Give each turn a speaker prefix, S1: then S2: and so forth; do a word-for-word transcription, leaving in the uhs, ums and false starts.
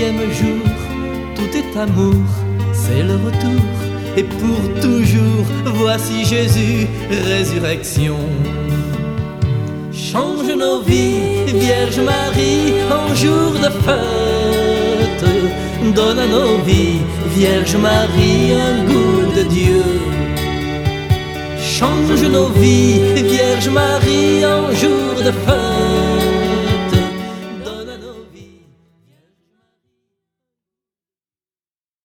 S1: dixième jour, tout est amour, c'est le retour, et pour toujours, voici Jésus, résurrection. Change nos vies, Vierge Marie, en jour de fête. Donne à nos vies, Vierge Marie, un goût de Dieu. Change nos vies, Vierge Marie, en jour de fête.